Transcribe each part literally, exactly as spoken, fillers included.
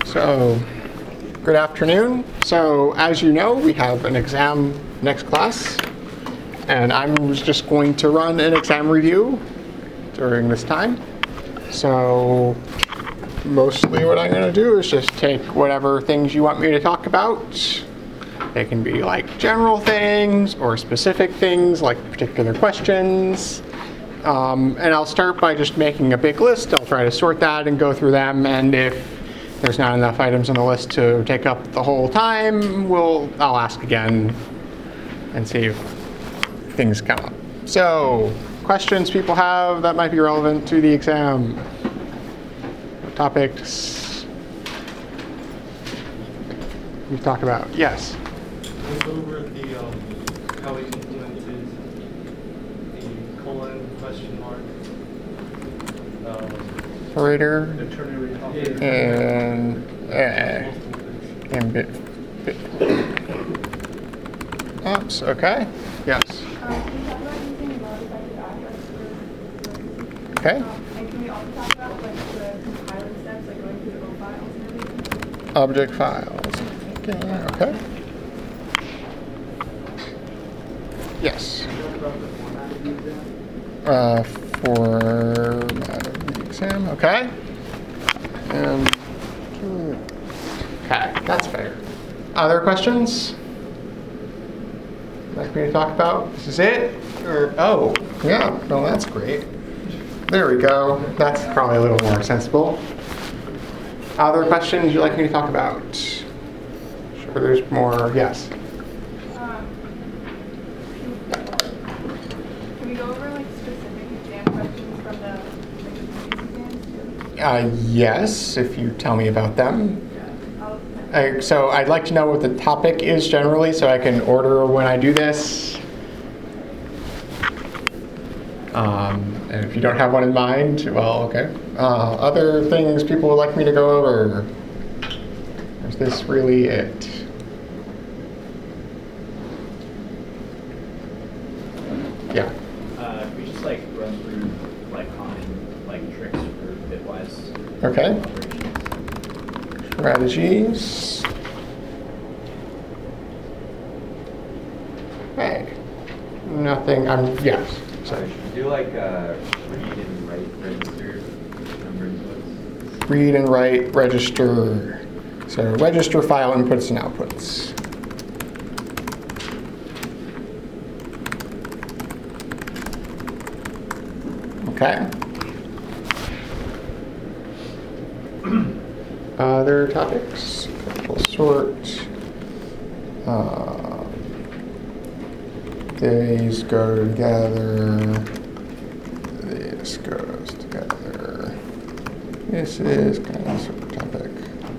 So, good afternoon. So, as you know, we have an exam next class, and I'm just going to run an exam review during this time. So, mostly what I'm going to do is just take whatever things you want me to talk about. They can be like general things or specific things like particular questions. Um, and I'll start by just making a big list. I'll try to sort that and go through them, and if there's not enough items on the list to take up the whole time, we'll, I'll ask again and see if things come up. So, questions people have that might be relevant to the exam. What topics we talk about? Yes? Go over the, um, how we implemented the colon question mark. Um, Operator the ternary operator. and uh, and bit, bit. Oops. Okay. Yes. Um, can we talk about using modified address for Okay. um, and can we also talk about like the compiling steps, like going through the O files and everything? Object files. Okay. Okay. Yes. Uh, format of the exam. Okay. And okay, that's fair. Other questions? Like me to talk about? This is it? Or oh, yeah. No, that's great. There we go. That's probably a little more sensible. Other questions you'd like me to talk about? Sure, there's more. Yes. Um, can we go over like specific exam questions from the like, previous exams too? Uh, yes, if you tell me about them. I'll, Uh, so I'd like to know what the topic is generally, so I can order when I do this. Um, and if you don't have one in mind, well, okay. Uh, other things people would like me to go over? Is this really it? Yeah. Uh, can we just like run through like common like tricks for bitwise Okay. operations? Strategies. Hey. Nothing. I'm yes. Sorry. Do like uh, read and write register number inputs. Read and write, register. So register file inputs and outputs. Okay. Other topics. We'll sort. Uh, these go together. This goes together. This is kind of sort of topic.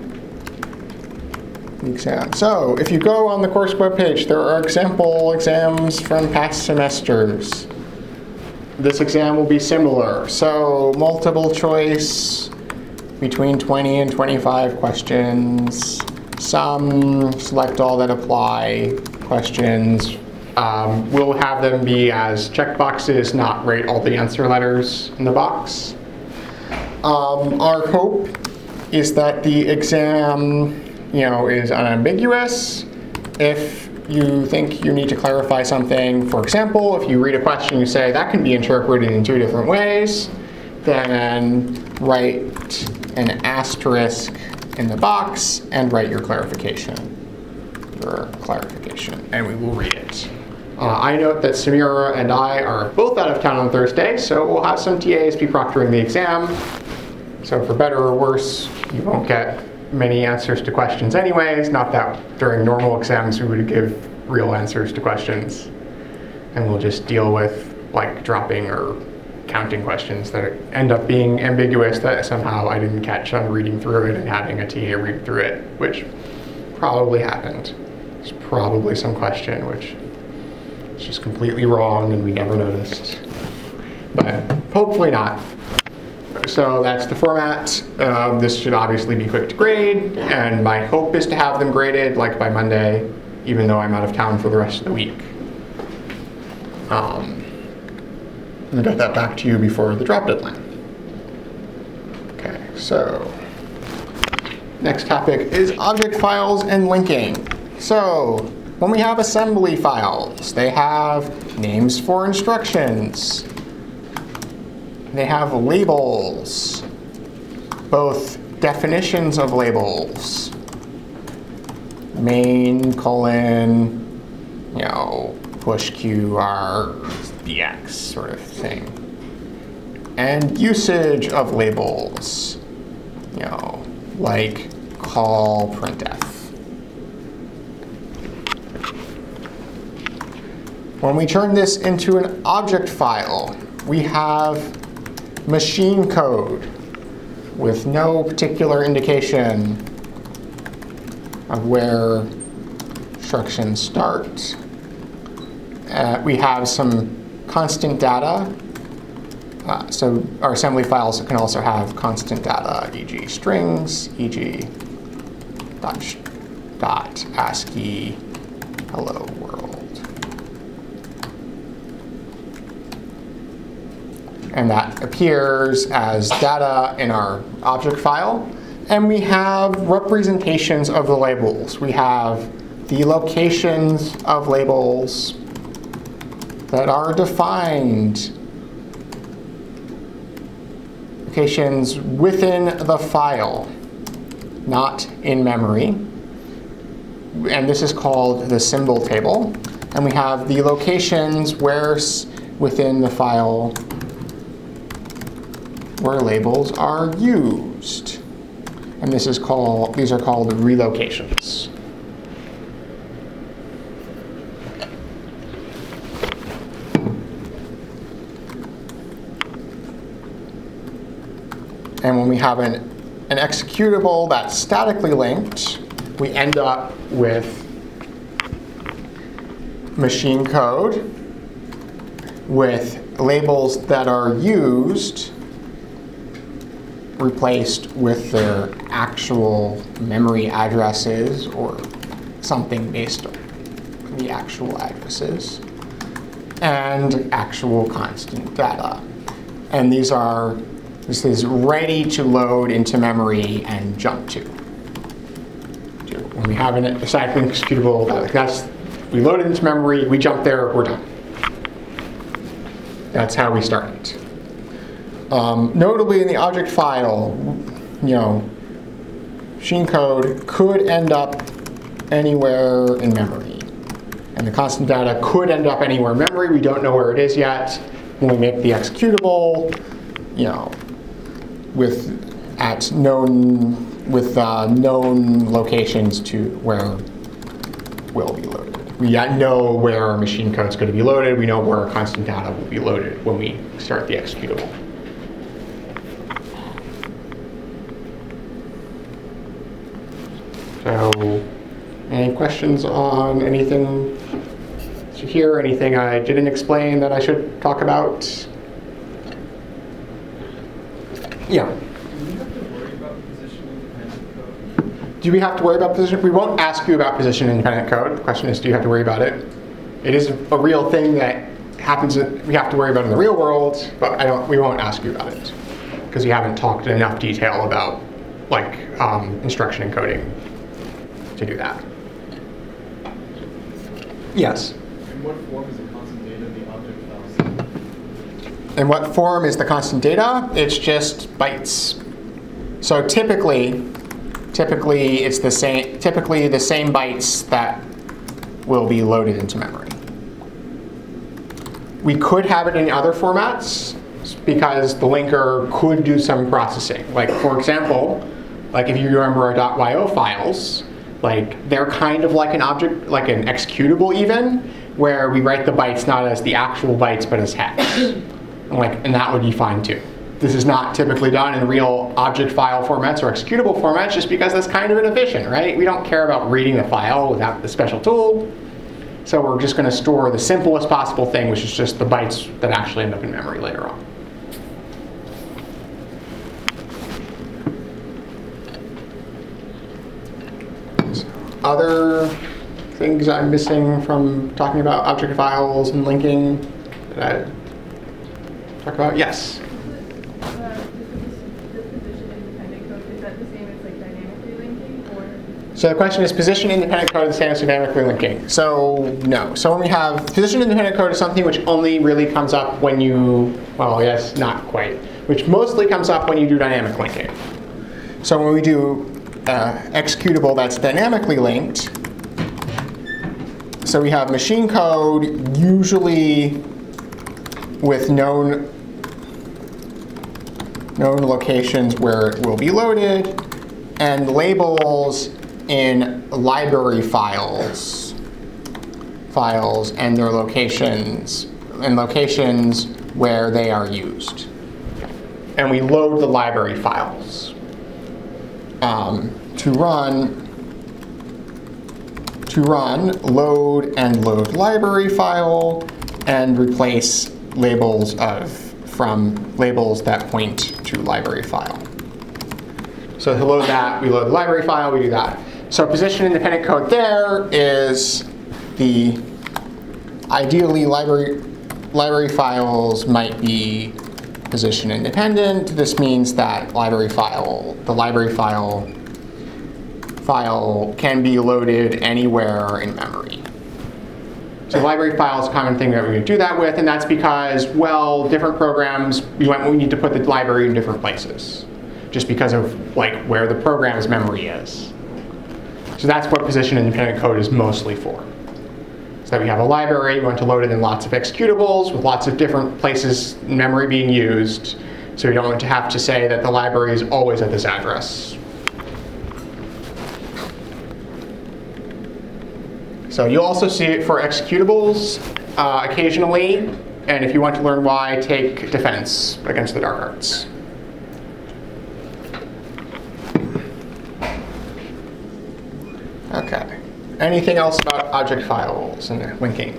Exam. So, if you go on the course webpage, there are example exams from past semesters. This exam will be similar. So, multiple choice between twenty and twenty-five questions. Some select all that apply questions. Um, we'll have them be as checkboxes, not write all the answer letters in the box. Um, our hope is that the exam, you know, is unambiguous. If you think you need to clarify something, for example, if you read a question, you say that can be interpreted in two different ways, then write an asterisk in the box and write your clarification. Your clarification, and we will read it. Uh, I note that Samira and I are both out of town on Thursday, so we'll have some T As be proctoring the exam. So for better or worse, you won't get many answers to questions anyways. Not that during normal exams we would give real answers to questions. And we'll just deal with like dropping or counting questions that end up being ambiguous that somehow I didn't catch on reading through it and having a T A read through it, which probably happened. There's probably some question which is just completely wrong and we never noticed. But hopefully not. So that's the format. Um, this should obviously be quick to grade, and my hope is to have them graded like by Monday, even though I'm out of town for the rest of the week. Um, and get that back to you before the drop deadline. Okay, so Next topic is object files and linking. So, when we have assembly files, they have names for instructions. They have labels, both definitions of labels. Main colon, you know, push Q R B X sort of thing. And usage of labels, you know, like call printf. When we turn this into an object file, we have machine code with no particular indication of where instructions start. Uh, we have some constant data. Uh, so our assembly files can also have constant data, for example strings, for example dot, dot ASCII hello world. And that appears as data in our object file. And we have representations of the labels. We have the locations of labels that are defined. Locations within the file, not in memory. And this is called the symbol table. And we have the locations where within the file where labels are used. And this is called, these are called relocations. And when we have an, an executable that's statically linked, we end up with machine code with labels that are used replaced with their actual memory addresses or something based on the actual addresses, and actual constant data. And these are, this is ready to load into memory and jump to. When we have a statically executable, that's, we load it into memory, we jump there, we're done. That's how we start it. Um, notably in the object file, you know, machine code could end up anywhere in memory. And the constant data could end up anywhere in memory. We don't know where it is yet. When we make the executable, you know, with at known with uh, known locations to where will be loaded. We know where our machine code is going to be loaded. We know where our constant data will be loaded when we start the executable. So, any questions on anything to hear? Anything I didn't explain that I should talk about? Yeah. Do we have to worry about position independent code? Do we have to worry about position? We won't ask you about position independent code. The question is, do you have to worry about it? It is a real thing that happens. That we have to worry about in the real world, but I don't. We won't ask you about it because we haven't talked in enough detail about like um, instruction encoding to do that. Yes. In what form is the constant data of the object files? In what form is the constant data? It's just bytes. So typically, typically it's the same. Typically the same bytes that will be loaded into memory. We could have it in other formats because the linker could do some processing. Like for example, like if you remember our .yo files. Like they're kind of like an object, like an executable even, where we write the bytes not as the actual bytes but as hex, and like, and that would be fine too. This is not typically done in real object file formats or executable formats, just because that's kind of inefficient, right? We don't care about reading the file without the special tool, so we're just going to store the simplest possible thing, which is just the bytes that actually end up in memory later on. Other things I'm missing from talking about object files and linking that I talk about? Yes? The, the position independent code, is that the same as like dynamically linked? So the question is, position independent code the same as dynamically linking? So no. So when we have position independent code is something which only really comes up when you, well, yes, not quite, which mostly comes up when you do dynamic linking. So when we do uh, executable that's dynamically linked, so we have machine code usually with known known locations where it will be loaded, and labels in library files, files and their locations, and locations where they are used. And we load the library files. Um, to run, to run, load and load library file, and replace labels of from labels that point to library file. So to load that, we load the library file, we do that. So position independent code there is the, ideally library, library files might be position independent. This means that library file, the library file, file can be loaded anywhere in memory. So library file is a common thing that we would do that with, and that's because, well, different programs, we, want, we need to put the library in different places, just because of like where the program's memory is. So that's what position independent code is mostly for. So that we have a library, we want to load it in lots of executables with lots of different places in memory being used, so we don't want to have to say that the library is always at this address. So you'll also see it for executables uh, occasionally, and if you want to learn why, take Defense Against the Dark Arts. Okay. Anything else about object files and linking?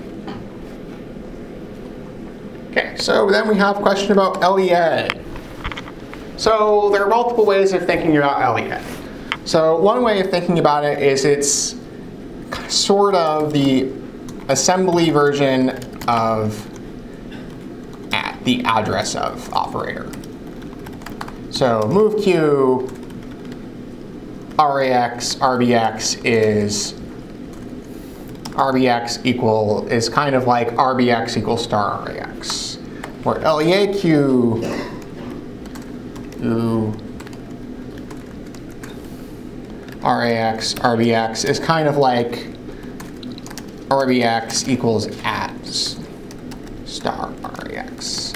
Okay, so then we have a question about L E A. So there are multiple ways of thinking about L E A. So one way of thinking about it is it's sort of the assembly version of at the address of operator. So moveq, R A X, R B X is R B X equal is kind of like R B X equals star R A X, where L E A Q ooh, R A X, R B X is kind of like R B X equals at star R A X.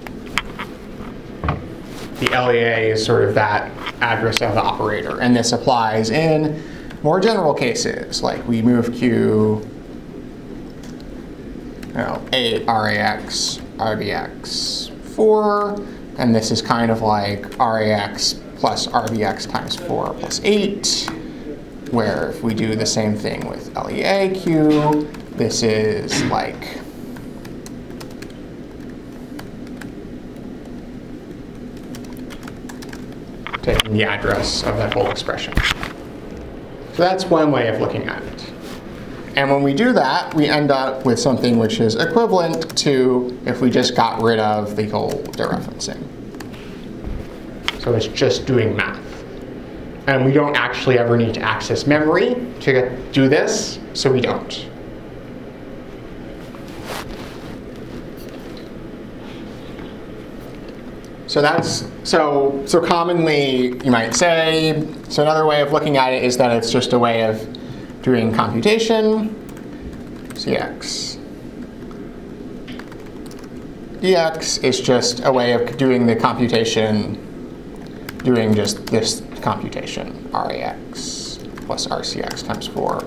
The L E A is sort of that address of the operator, and this applies in more general cases, like we move Q, you know, eight R A X, R B X four, and this is kind of like R A X plus R B X times four plus eight, where if we do the same thing with L E A Q, this is like taking the address of that whole expression. So that's one way of looking at it. And when we do that, we end up with something which is equivalent to if we just got rid of the whole dereferencing. So it's just doing math. And we don't actually ever need to access memory to get, do this, so we don't. So that's, so, so commonly you might say, so another way of looking at it is that it's just a way of doing computation, C X. D X is just a way of doing the computation, doing just this computation, R A X plus R C X times four.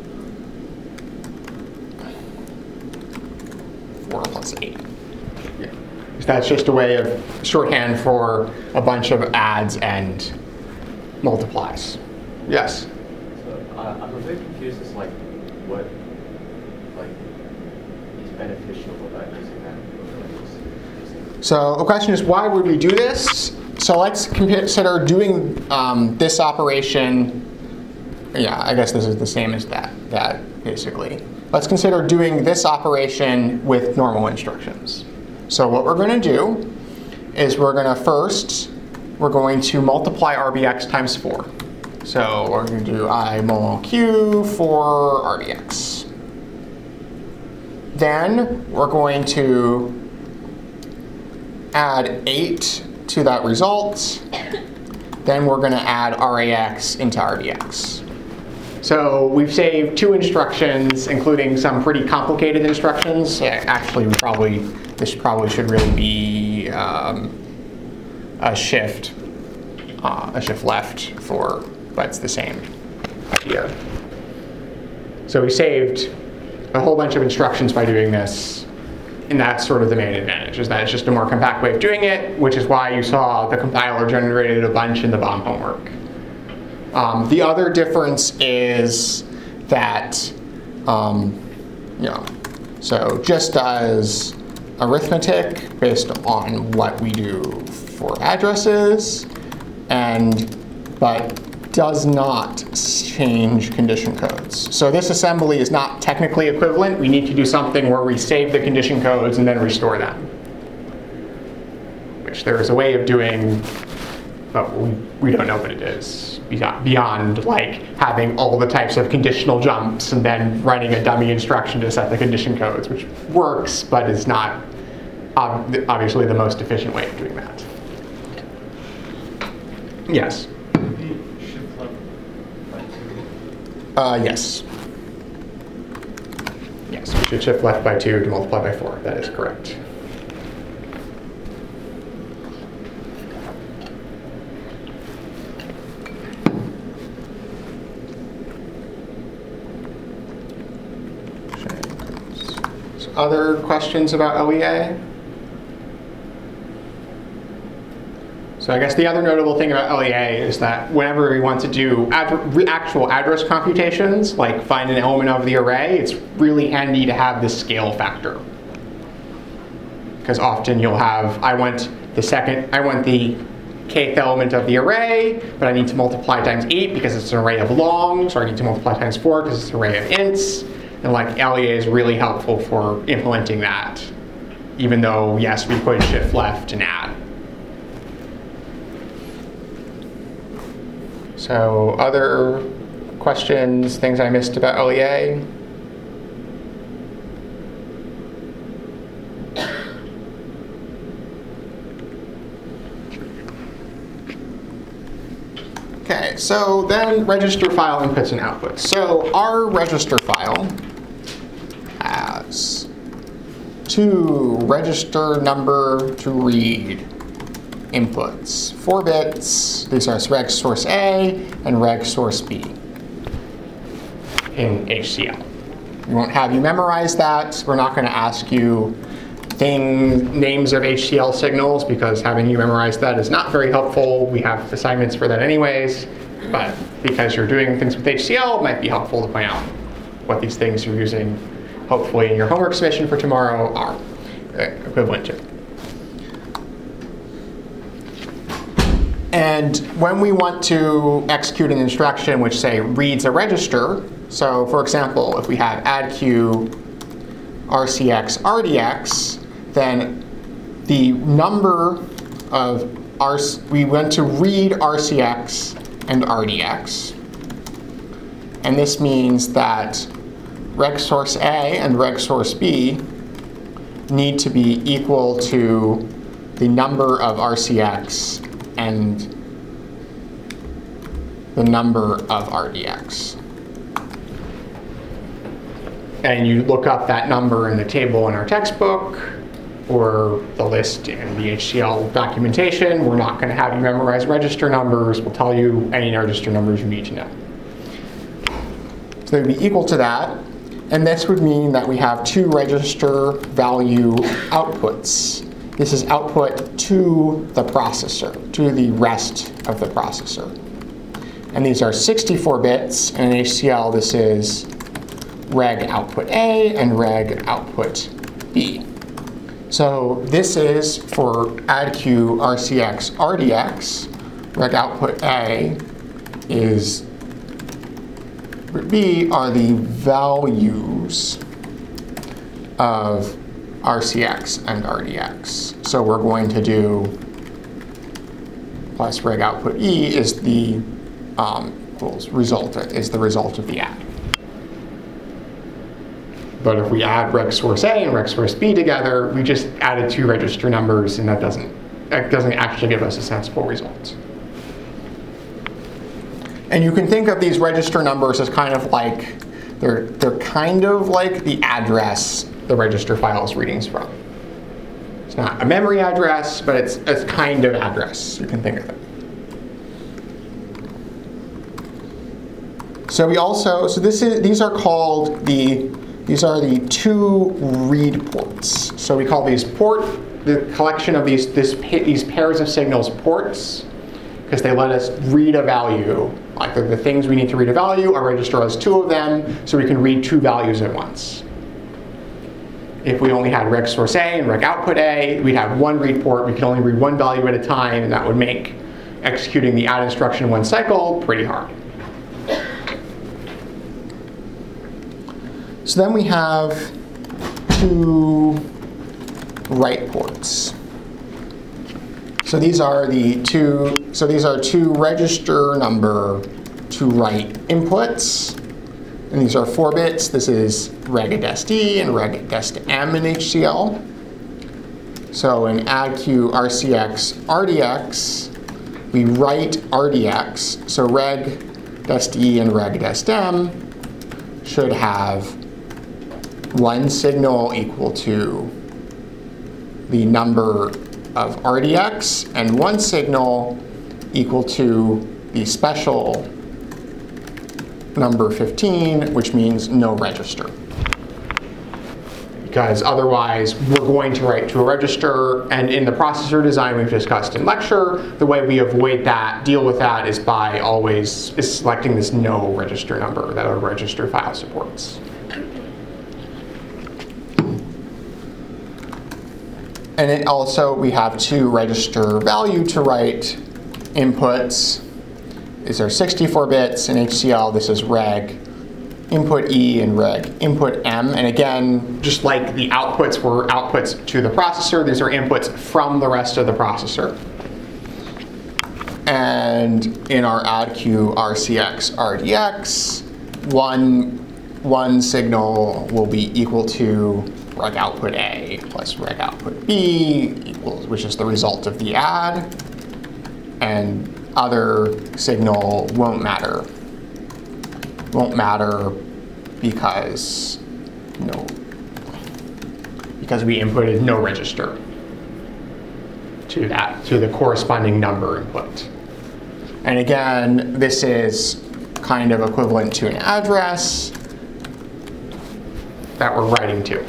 four plus eight. Yeah. That's just a way of shorthand for a bunch of adds and multiplies. Yes? So uh, I'm a bit confused as like what like is beneficial about using that. So the question is, why would we do this? So let's consider doing um, this operation. Yeah, I guess this is the same as that, that basically. Let's consider doing this operation with normal instructions. So what we're going to do is we're going to first, we're going to multiply R B X times four. So we're going to do I mul Q for R D X. Then we're going to add eight to that result. Then we're going to add R A X into R D X. So we've saved two instructions, including some pretty complicated instructions. Yeah, actually, we probably this probably should really be um, a shift, uh, a shift left for, but it's the same idea. So we saved a whole bunch of instructions by doing this, and that's sort of the main advantage, is that it's just a more compact way of doing it, which is why you saw the compiler generated a bunch in the B O M homework. Um, the other difference is that, um, you know, so just as arithmetic based on what we do for addresses, and but does not change condition codes. So this assembly is not technically equivalent. We need to do something where we save the condition codes and then restore them, which there is a way of doing, but we, we don't know what it is, beyond, beyond like having all the types of conditional jumps and then writing a dummy instruction to set the condition codes, which works, but is not ob obviously the most efficient way of doing that. Yes? Shift left by two. Uh, yes. Yes, we should shift left by two to multiply by four. That is correct. So other questions about L E A? So I guess the other notable thing about L E A is that whenever we want to do ad actual address computations, like find an element of the array, it's really handy to have this scale factor. Because often you'll have, I want the second, I want the kth element of the array, but I need to multiply times eight because it's an array of longs, or I need to multiply times four because it's an array of ints. And like L E A is really helpful for implementing that, even though, yes, we could shift left and add. So other questions, things I missed about L E A? Okay, so then register file inputs and outputs. So our register file has two register number to read inputs, four bits. These are reg source A and reg source B in H C L. We won't have you memorize that. We're not going to ask you thing names of H C L signals because having you memorize that is not very helpful. We have assignments for that anyways, but because you're doing things with H C L, it might be helpful to point out what these things you're using, hopefully in your homework submission for tomorrow, are equivalent to. And when we want to execute an instruction which, say, reads a register, so for example, if we have addq rcx rdx, then the number of R, we want to read rcx and rdx. And this means that reg source A and reg source B need to be equal to the number of rcx and the number of rdx. And you look up that number in the table in our textbook or the list in the H C L documentation. We're not going to have you memorize register numbers. We'll tell you any register numbers you need to know. So they would be equal to that. And this would mean that we have two register value outputs. This is output to the processor, to the rest of the processor. And these are sixty-four bits, and in H C L this is reg output A and reg output B. So this is for addq rcx rdx. Reg output A is, B are the values of R C X and R D X. So we're going to do plus reg output E is the um, equals result is the result of the add. But if we add reg source A and reg source B together, we just added two register numbers, and that doesn't that doesn't actually give us a sensible result. And you can think of these register numbers as kind of like they're they're kind of like the address the register file is reading from. It's not a memory address, but it's it's kind of address. You can think of it. So we also so this is these are called the These are the two read ports. So we call these port, the collection of these, this, these pairs of signals ports, because they let us read a value. Like the, the things we need to read a value, our register has two of them, so we can read two values at once. If we only had reg source A and reg output A, we'd have one read port. We could only read one value at a time, and that would make executing the add instruction in one cycle pretty hard. So then we have two write ports. So these are the two. So these are two register number to write inputs, and these are four bits. This is regadest E and regadest M in H C L. So in addq rcx rdx, we write rdx. So regadest E and regadest M should have one signal equal to the number of R D X and one signal equal to the special number fifteen, which means no register. Because otherwise, we're going to write to a register, and in the processor design we've discussed in lecture, the way we avoid that, deal with that, is by always is selecting this no register number that a register file supports. And it also, we have two register value to write inputs. These are sixty-four bits in H C L. This is reg input E and reg input M. And again, just like the outputs were outputs to the processor, these are inputs from the rest of the processor. And in our addq rcx rdx, one, one signal will be equal to reg output A plus reg output B equals, which is the result of the add, and other signal won't matter. Won't matter because no, because we inputted no register to that, to the corresponding number input. And again, this is kind of equivalent to an address that we're writing to.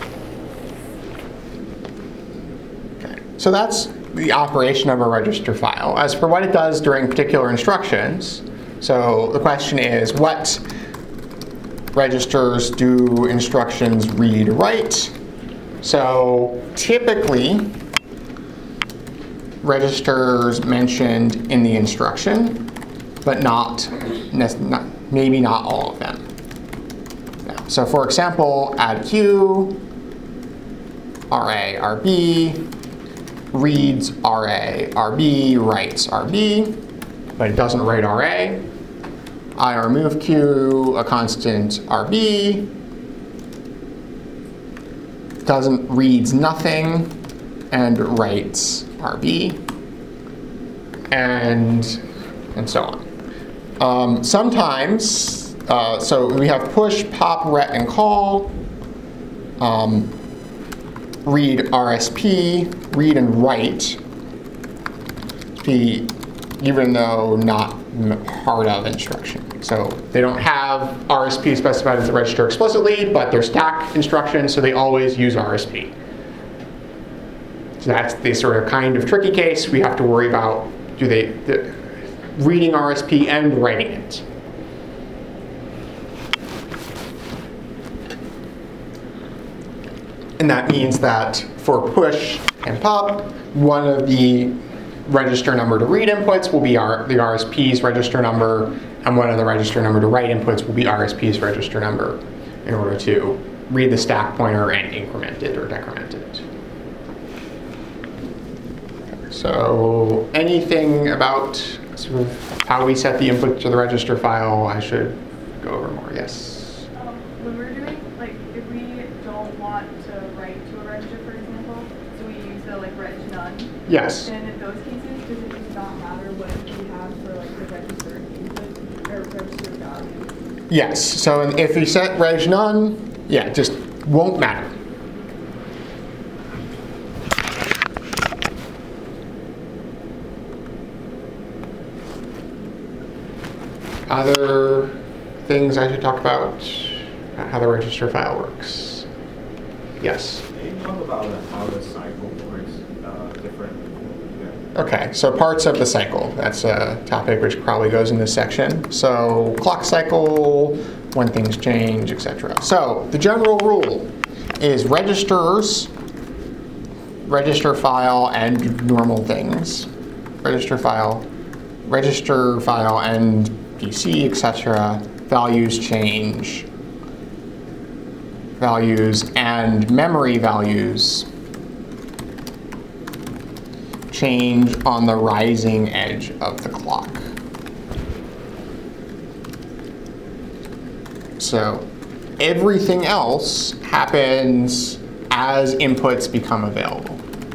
So that's the operation of a register file. As for what it does during particular instructions, so the question is, what registers do instructions read write? So typically, registers mentioned in the instruction, but not, not maybe not all of them. So for example, addq, ra, rb, reads R A, R B, writes R B, but it doesn't write R A. I remove Q, a constant R B, doesn't reads nothing, and writes R B, and and so on. Um, sometimes, uh, so we have push, pop, ret, and call. Um, read R S P, read and write, P, even though not part of instruction. So they don't have R S P specified as a register explicitly, but they're stack instructions, so they always use R S P. So that's the sort of kind of tricky case. We have to worry about, do they, the, reading R S P and writing it. And that means that for push and pop, one of the register number to read inputs will be our, the R S P's register number, and one of the register number to write inputs will be R S P's register number in order to read the stack pointer and increment it or decrement it. So anything about sort of how we set the input to the register file, I should go over more. Yes? Um, when we're doing, like, if we don't want to write to a register, for example, so we use the, like, reg none. Yes. Then in those cases, does it just not matter what we have for, like, the register input, or register value? Yes. So if you set reg none, yeah, it just won't matter. Other things I should talk about, how the register file works. Yes? Can you talk about uh, how the cycle works uh, different? Yeah. Okay, so parts of the cycle. That's a topic which probably goes in this section. So clock cycle, when things change, et cetera. So the general rule is registers, register file, and normal things. Register file, register file, and P C, et cetera. Values change. Values and memory values change on the rising edge of the clock. So everything else happens as inputs become available.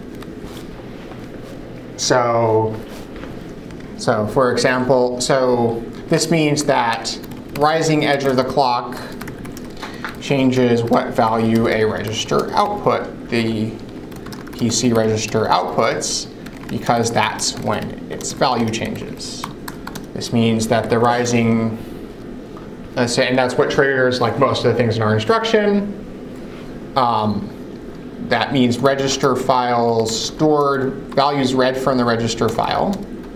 So, so for example, so this means that rising edge of the clock changes what value a register output, the P C register outputs, because that's when its value changes. This means that the rising, let's say, and that's what triggers like most of the things in our instruction. Um, that means register files stored, values read from the register file.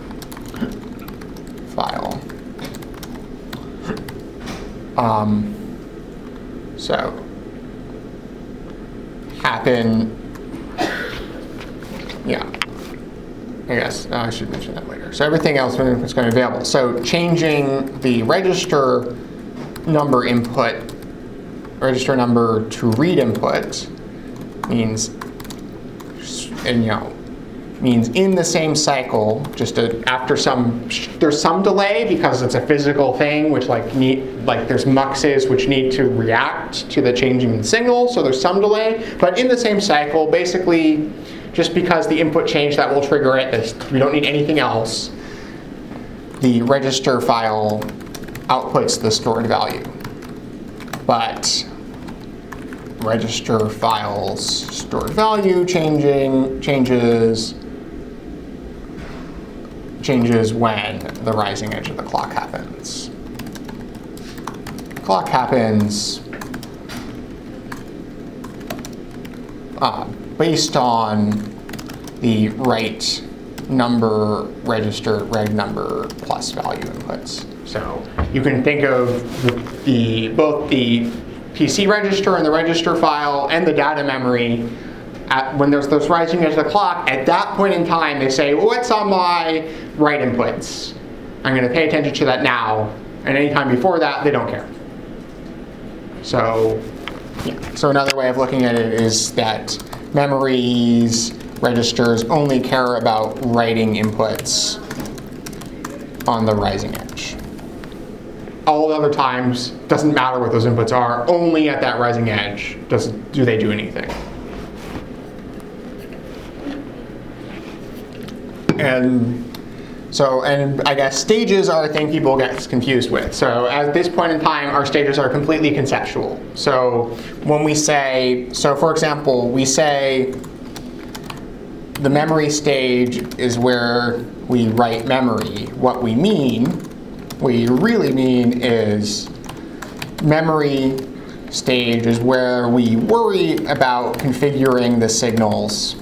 File. Um, so, happen, yeah, I guess uh, I should mention that later. So everything else is going to be available. So changing the register number input, register number to read input means, and you know, means in the same cycle, just a, after some, there's some delay because it's a physical thing, which like need, like there's muxes which need to react to the changing in signal, so there's some delay. But in the same cycle, basically, just because the input changed, that will trigger it. We don't need anything else. The register file outputs the stored value, but register files stored value changing changes. changes when the rising edge of the clock happens. Clock happens uh, based on the right number register reg number plus value inputs. So you can think of the both the P C register and the register file and the data memory. At, when there's those rising edge of the clock, at that point in time, they say, well, what's on my write inputs? I'm going to pay attention to that now. And anytime before that, they don't care. So, yeah. So another way of looking at it is that memories, registers only care about writing inputs on the rising edge. All the other times, doesn't matter what those inputs are, only at that rising edge does, do they do anything. And so, and I guess stages are a thing people get confused with. So at this point in time, our stages are completely conceptual. So when we say, so for example, we say the memory stage is where we write memory. What we mean, what we really mean is memory stage is where we worry about configuring the signals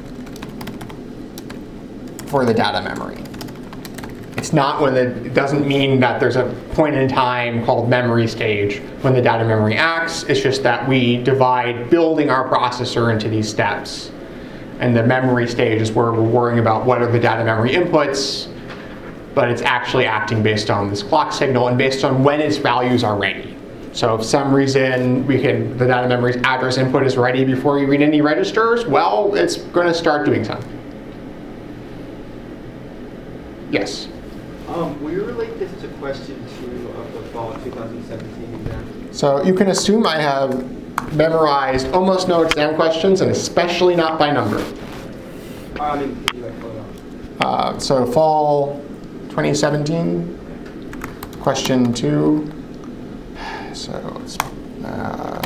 for the data memory. It's not when the, it doesn't mean that there's a point in time called memory stage when the data memory acts. It's just that we divide building our processor into these steps. And the memory stage is where we're worrying about what are the data memory inputs, but it's actually acting based on this clock signal and based on when its values are ready. So if some reason we can, the data memory's address input is ready before you read any registers, well, it's going to start doing something. Yes? Um, will you relate this to question two of the fall twenty seventeen exam? So you can assume I have memorized almost no exam questions, and especially not by number. Uh, I mean, could you like pull it up? Uh, so fall twenty seventeen, question two. So it's, uh,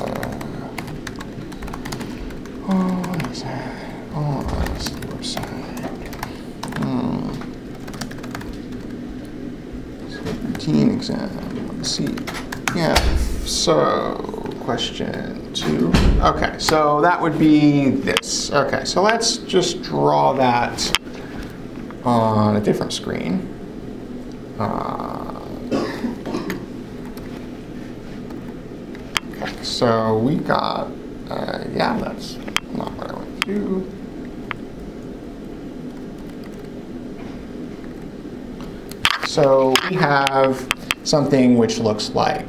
oh, what is that? Oh, that's the website. Hmm. routine exam. Let's see. Yeah. So question two. Okay. So that would be this. Okay. So let's just draw that on a different screen. Uh, okay. So we got. Uh, yeah. That's not what I want to do. So we have something which looks like,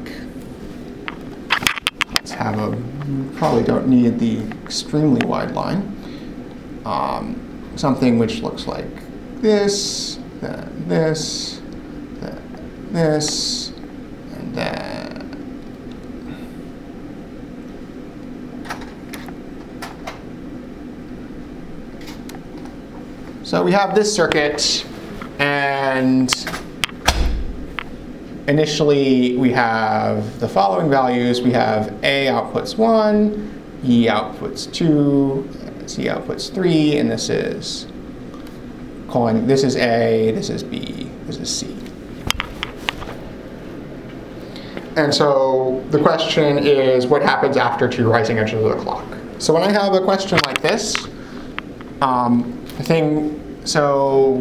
let's have a, probably don't need the extremely wide line, um, something which looks like this, then this, then this, and then, so we have this circuit, and initially, we have the following values. We have A outputs one, E outputs two, C outputs three, and this is calling, this is A, this is B, this is C. And so the question is, what happens after two rising edges of the clock? So when I have a question like this, um, the thing, so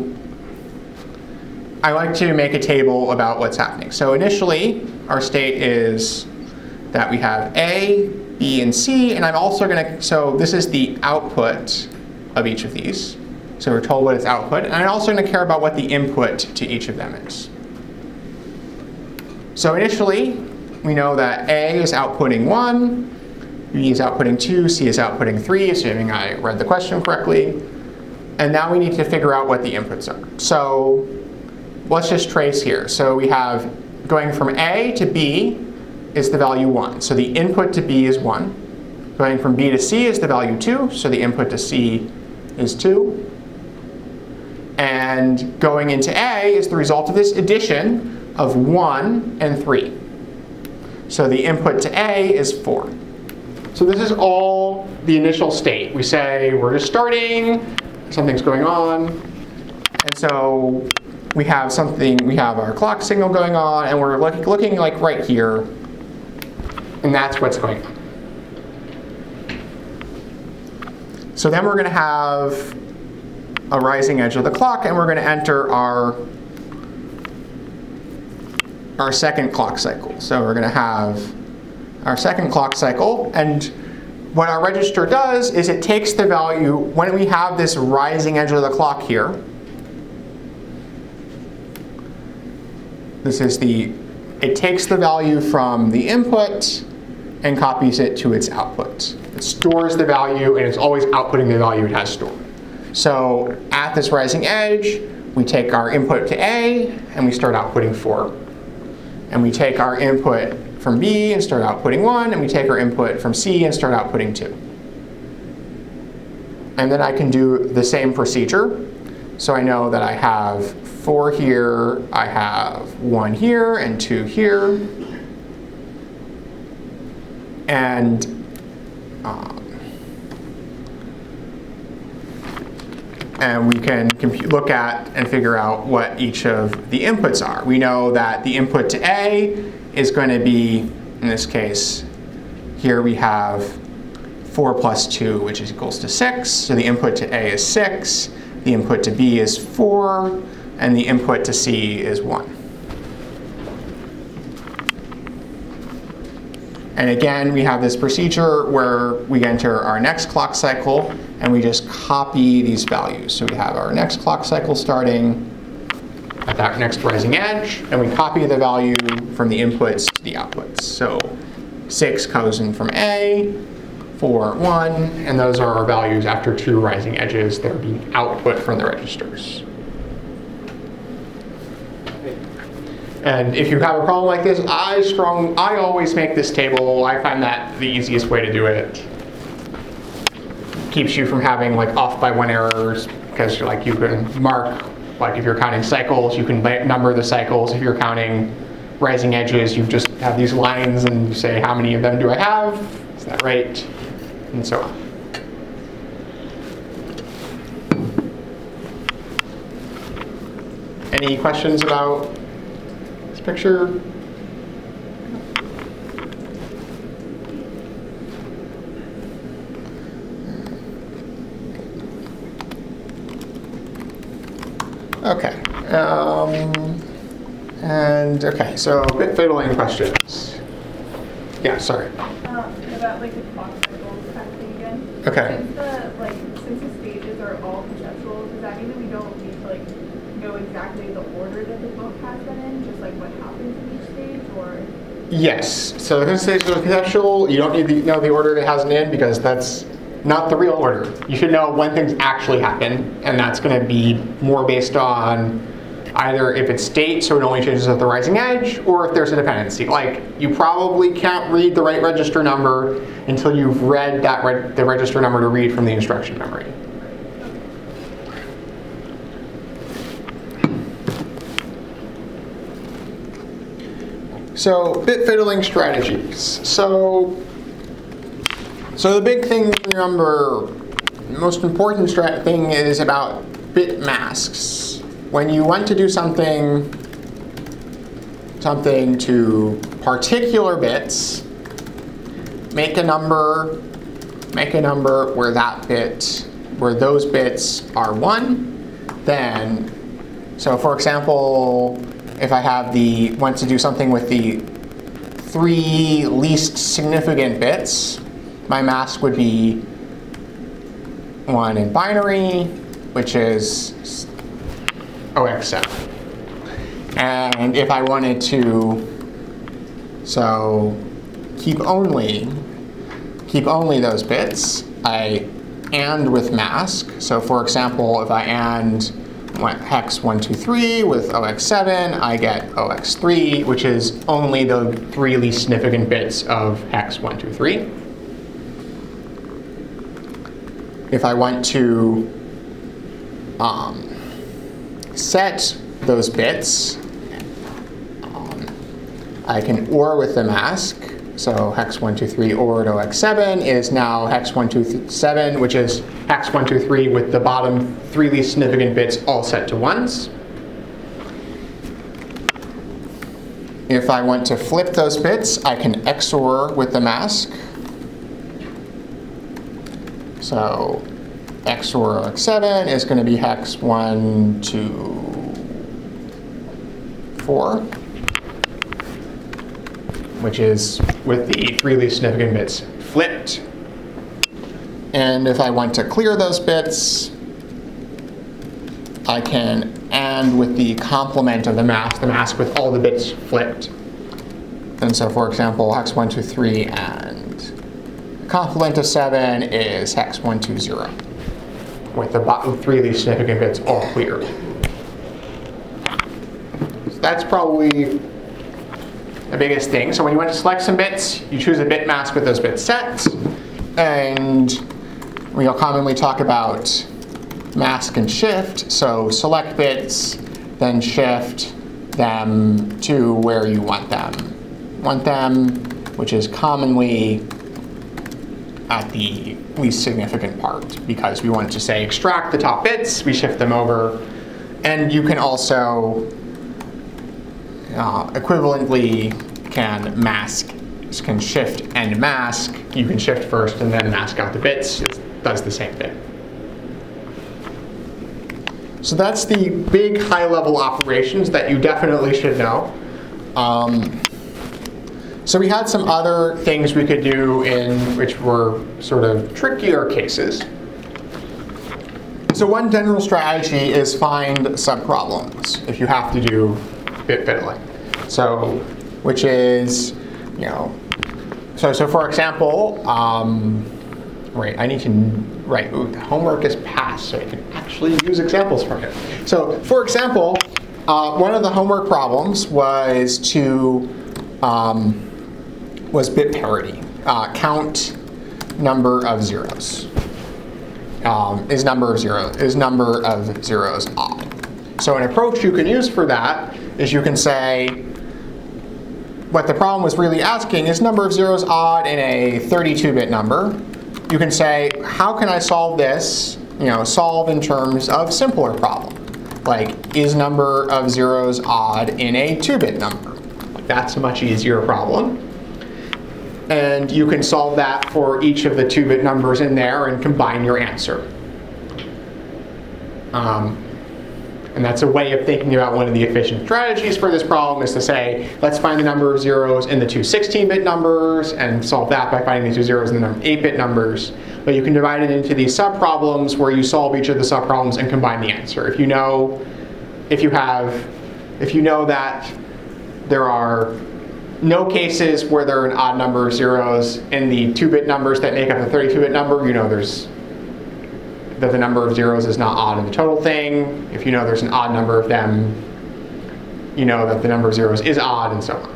I like to make a table about what's happening. So initially, our state is that we have A, B, and C, and I'm also going to, so this is the output of each of these. So we're told what its output, and I'm also going to care about what the input to each of them is. So initially, we know that A is outputting one, B is outputting two, C is outputting three, assuming I read the question correctly. And now we need to figure out what the inputs are. So let's just trace here. So we have going from A to B is the value one. So the input to B is one. Going from B to C is the value two. So the input to C is two. And going into A is the result of this addition of one and three. So the input to A is four. So this is all the initial state. We say we're just starting, something's going on. And so we have something, we have our clock signal going on, and we're look, looking like right here, and that's what's going on. So then we're going to have a rising edge of the clock, and we're going to enter our, our second clock cycle. So we're going to have our second clock cycle, and what our register does is it takes the value, when we have this rising edge of the clock here, this is the, it takes the value from the input and copies it to its output. It stores the value, and it's always outputting the value it has stored. So at this rising edge, we take our input to A, and we start outputting four. And we take our input from B and start outputting one, and we take our input from C and start outputting two. And then I can do the same procedure. So I know that I have four here, I have one here, and two here. And um, and we can look at and figure out what each of the inputs are. We know that the input to A is going to be, in this case, here we have four plus two, which is equals to six. So the input to A is six, the input to B is four, and the input to C is one. And again, we have this procedure where we enter our next clock cycle, and we just copy these values. So we have our next clock cycle starting at that next rising edge, and we copy the value from the inputs to the outputs. So six goes in from A, four, one, and those are our values after two rising edges that are being output from the registers. And if you have a problem like this, I strong, I always make this table. I find that the easiest way to do it. Keeps you from having like off by one errors, because like you can mark, like if you're counting cycles, you can number the cycles. If you're counting rising edges, you just have these lines and you say how many of them do I have? Is that right? And so on. Any questions about this picture? Okay. Um, and okay, so bit fiddling questions. Yeah, sorry. Um, about like the clock cycles kind of thing again. Okay. Since the like since the stages are all conceptual, does that mean that we don't need to like know exactly the order that the book has them in, just like what happens in each stage, or? Yes. So the stages are conceptual. You don't need to know the order it has it in because that's not the real order. You should know when things actually happen, and that's going to be more based on either if it's state, so it only changes at the rising edge, or if there's a dependency. Like, you probably can't read the right register number until you've read that re the register number to read from the instruction memory. So, bit fiddling strategies. So, so the big thing to remember, the most important strat thing is about bit masks. When you want to do something, something to particular bits, make a number, make a number where that bit, where those bits are one. Then, so for example, if I have the want to do something with the three least significant bits, my mask would be one in binary, which is O X seven. And if I wanted to, so keep only, keep only those bits, I AND with mask. So for example, if I AND hex one two three with O X seven, I get O X three, which is only the three least significant bits of hex one two three. If I want to um, set those bits, um, I can OR with the mask. So hex one two three OR to O X seven is now hex one two seven, which is hex one two three with the bottom three least significant bits all set to ones. If I want to flip those bits, I can X OR with the mask. So X OR O X seven is going to be hex one two four, which is with the three least significant bits flipped. And if I want to clear those bits, I can AND with the complement of the mask, the mask with all the bits flipped. And so for example, hex one two three and the complement of seven is hex one two zero, with the bottom three least significant bits all cleared. So that's probably the biggest thing. So when you want to select some bits, you choose a bit mask with those bits set. And we'll commonly talk about mask and shift. So select bits, then shift them to where you want them. Want them, which is commonly at the least significant part, because we want to say extract the top bits, we shift them over. And you can also uh, equivalently can mask, can shift and mask. You can shift first and then mask out the bits. It does the same thing. So that's the big high-level operations that you definitely should know. Um, so we had some other things we could do in which were sort of trickier cases. So one general strategy is find subproblems if you have to do bit fiddling. So, which is, you know, so so for example, um, wait, I need to write. Ooh, the homework is passed, so I can actually use examples from it. So, for example, uh, one of the homework problems was to um, was bit parity. Uh, count number of zeros. Um, is number of zero is number of zeros odd? So an approach you can use for that is you can say what the problem was really asking is number of zeros odd in a thirty-two bit number. You can say how can I solve this? You know, solve in terms of simpler problem. Like is number of zeros odd in a two bit number? That's a much easier problem. And you can solve that for each of the two bit numbers in there and combine your answer. Um, and that's a way of thinking about one of the efficient strategies for this problem is to say, let's find the number of zeros in the two sixteen bit numbers and solve that by finding the two zeros in the eight bit numbers. But you can divide it into these subproblems where you solve each of the subproblems and combine the answer. If you know, if you have, if you know that there are no cases where there are an odd number of zeros in the two bit numbers that make up the thirty-two bit number, you know there's that the number of zeros is not odd in the total thing. If you know there's an odd number of them, you know that the number of zeros is odd, and so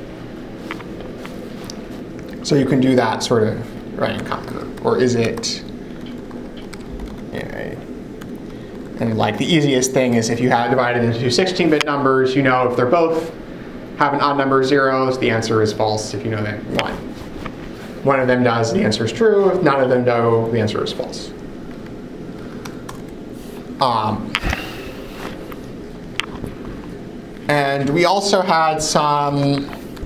on. So you can do that sort of right and conquer. Or is it, yeah, and like the easiest thing is if you have divided into two sixteen bit numbers, you know if they're both have an odd number of zeros, the answer is false if you know that one. One of them does, the answer is true. If none of them do, the answer is false. Um, and we also had some,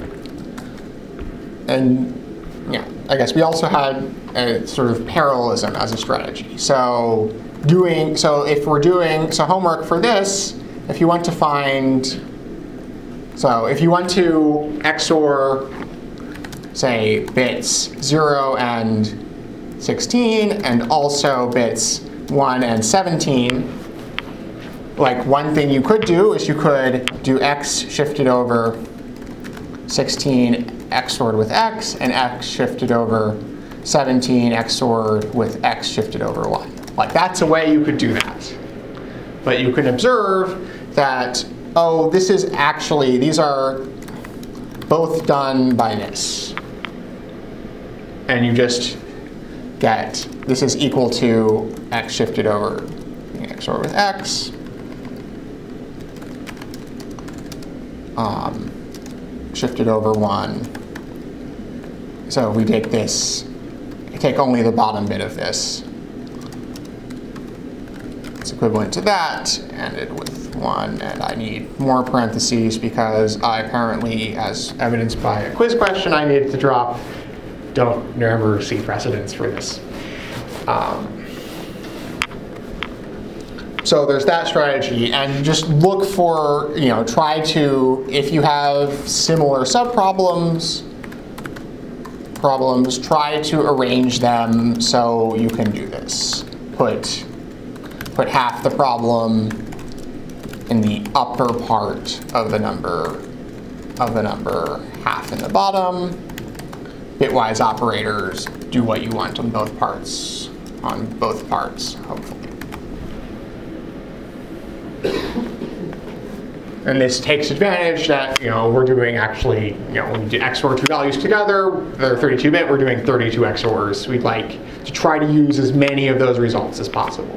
and yeah, I guess we also had a sort of parallelism as a strategy. So doing, so if we're doing, so homework for this, if you want to find, so if you want to X O R, say, bits zero and sixteen, and also bits one and seventeen, like one thing you could do is you could do X shifted over sixteen X O R'd with X, and X shifted over seventeen X O R'd with X shifted over one. Like that's a way you could do that. But you can observe that, oh, this is actually, these are both done by this. And you just get, this is equal to X shifted over X O R with X. Um, shifted over one. So we take this, take only the bottom bit of this. It's equivalent to that, and it with one, and I need more parentheses because I apparently, as evidenced by a quiz question I needed to drop, don't never see precedence for this. Um, so there's that strategy, and just look for, you know, try to, if you have similar subproblems, problems, try to arrange them so you can do this. Put Put half the problem in the upper part of the number, of the number, half in the bottom. Bitwise operators do what you want on both parts, on both parts, hopefully. And this takes advantage that, you know, we're doing actually, you know, when we do X O R two values together, they're thirty-two bit, we're doing thirty-two X O Rs. We'd like to try to use as many of those results as possible.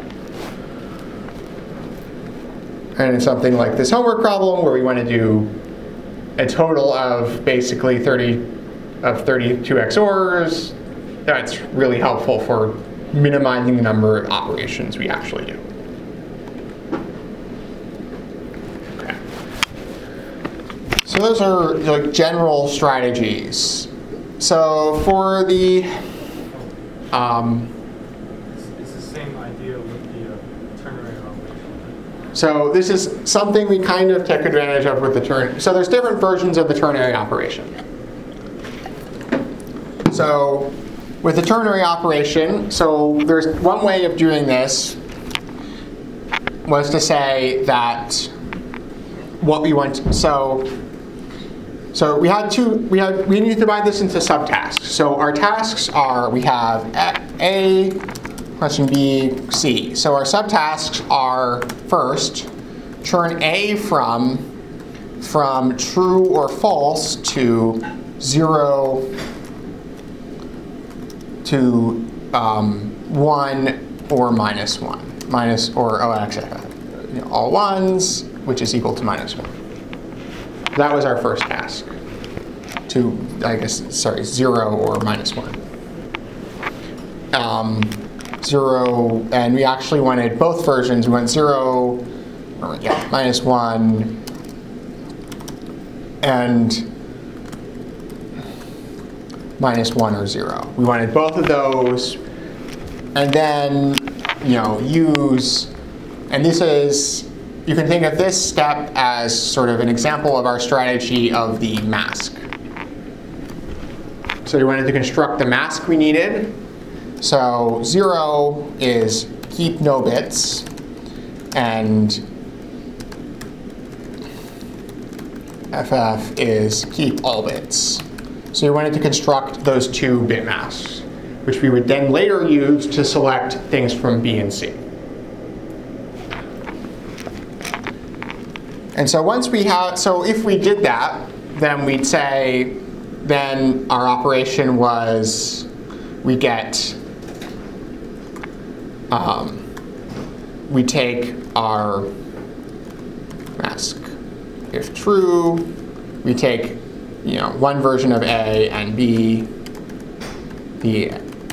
And in something like this homework problem, where we want to do a total of basically thirty of thirty-two X O Rs, that's really helpful for minimizing the number of operations we actually do. Okay. So those are like general strategies. So for the um, It's the same idea with the uh, ternary operation. So this is something we kind of took advantage of with the ternary. So there's different versions of the ternary operation. So with the ternary operation, so there's one way of doing this was to say that what we want. So so we had two. We had we need to divide this into subtasks. So our tasks are we have A, question B, C. So our subtasks are first turn A from, from true or false to zero to um, one or minus one. Minus, or, oh, actually, you know, all ones, which is equal to minus one. That was our first task. To, I guess, sorry, zero or minus one. Um, zero, and we actually wanted both versions. We went zero, or yeah, minus one, and minus one or zero. We wanted both of those, and then, you know, use, and this is, you can think of this step as sort of an example of our strategy of the mask. So we wanted to construct the mask we needed. So zero is keep no bits, and F F is keep all bits. So we wanted to construct those two bit masks, which we would then later use to select things from B and C. And so once we have, so if we did that, then we'd say, then our operation was, we get, um, we take our mask. If true, we take, you know, one version of A and B, the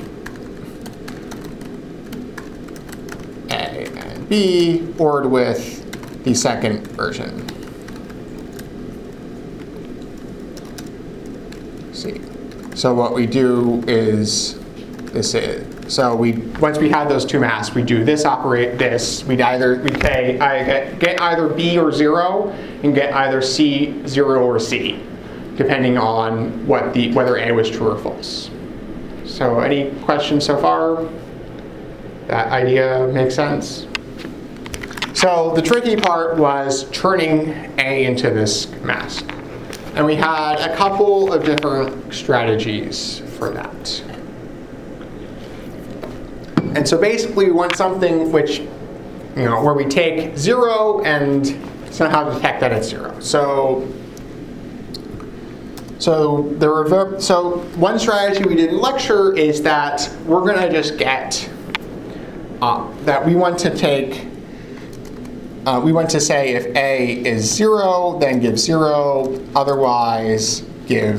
A and B, ORed with the second version. See. So what we do is this is so we once we have those two masks, we do this operate this. We'd either we say I get, get either B or zero and get either C zero or C, depending on what the whether A was true or false. So any questions so far? That idea makes sense? So the tricky part was turning A into this mask. And we had a couple of different strategies for that. And so basically we want something which, you know, where we take zero and somehow detect that it's zero. So, so the rever- so one strategy we did in lecture is that we're going to just get uh, that we want to take. Uh, we want to say if A is zero, then give zero, otherwise give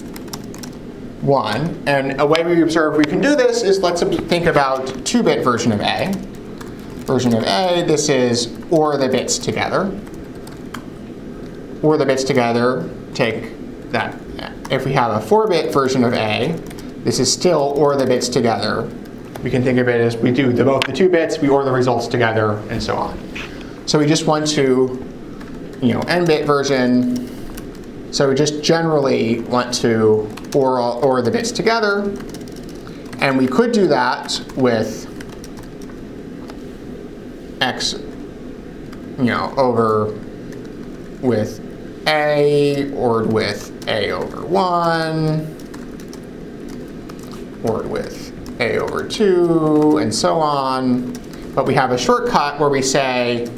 one. And a way we observe we can do this is let's think about two-bit version of A. Version of A, this is OR the bits together. OR the bits together, take that. If we have a four-bit version of A, this is still OR the bits together. We can think of it as we do the, both the two bits, we OR the results together, and so on. So we just want to, you know, n-bit version. So we just generally want to OR, OR the bits together. And we could do that with x, you know, over with A, ORed with A over one, ORed with A over two, and so on. But we have a shortcut where we say,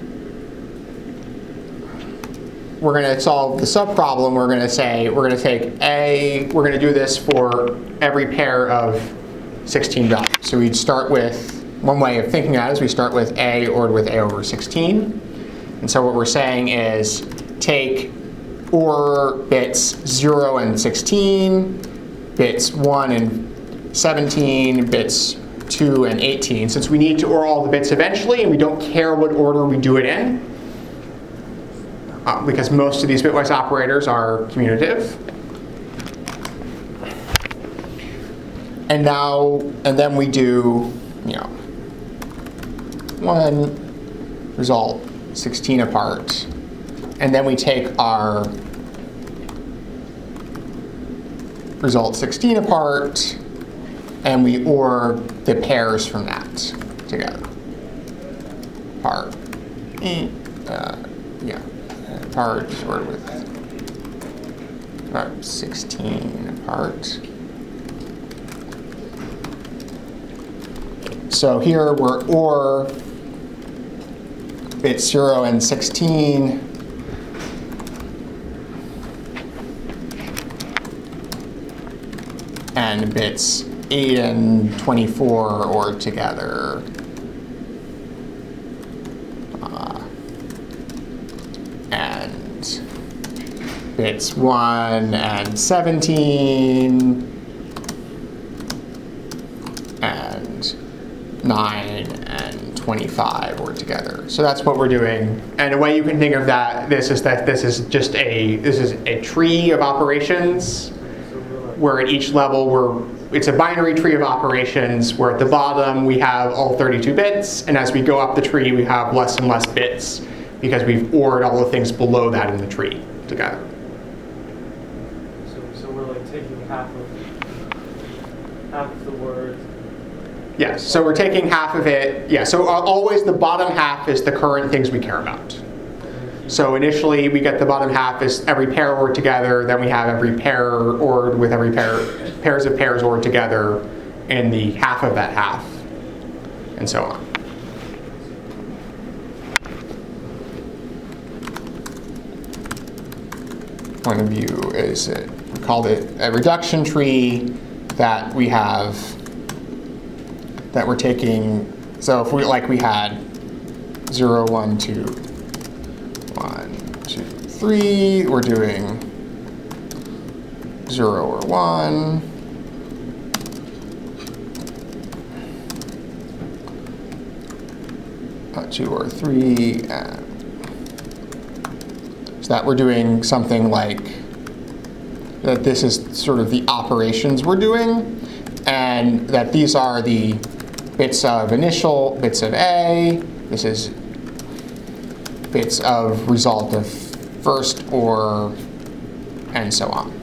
we're going to solve the subproblem. We're going to say, we're going to take A, we're going to do this for every pair of sixteen values. So we'd start with, one way of thinking about it is we start with A ORed with A over sixteen. And so what we're saying is take OR bits zero and sixteen, bits one and seventeen, bits two and eighteen. Since we need to OR all the bits eventually and we don't care what order we do it in, uh, because most of these bitwise operators are commutative. And now, and then we do, you know, one result sixteen apart. And then we take our result sixteen apart and we OR the pairs from that together. Part, uh, yeah, part ORed with part sixteen apart. So here we're OR bits zero and sixteen. And bits eight and twenty-four or together. Uh, and bits one and seventeen. And nine and twenty-five or together. So that's what we're doing. And a way you can think of that, this is that this is just a, this is a tree of operations, where at each level we're, it's a binary tree of operations where at the bottom we have all thirty-two bits, and as we go up the tree we have less and less bits because we've ORed all the things below that in the tree together. So, so we're like taking half of half of the word. Yes, so we're taking half of it. Yeah, so always the bottom half is the current things we care about. So initially we get the bottom half is every pair ORed together, then we have every pair ORed with every pair, pairs of pairs ORed together in the half of that half, and so on. Point of view is, it, we called it a reduction tree that we have, that we're taking, so if we, like we had zero, one, two, one, two, three, we're doing zero or one. Uh, two or three. And so that we're doing something like, that this is sort of the operations we're doing, and that these are the bits of initial, bits of A, this is bits of result of first or, and so on.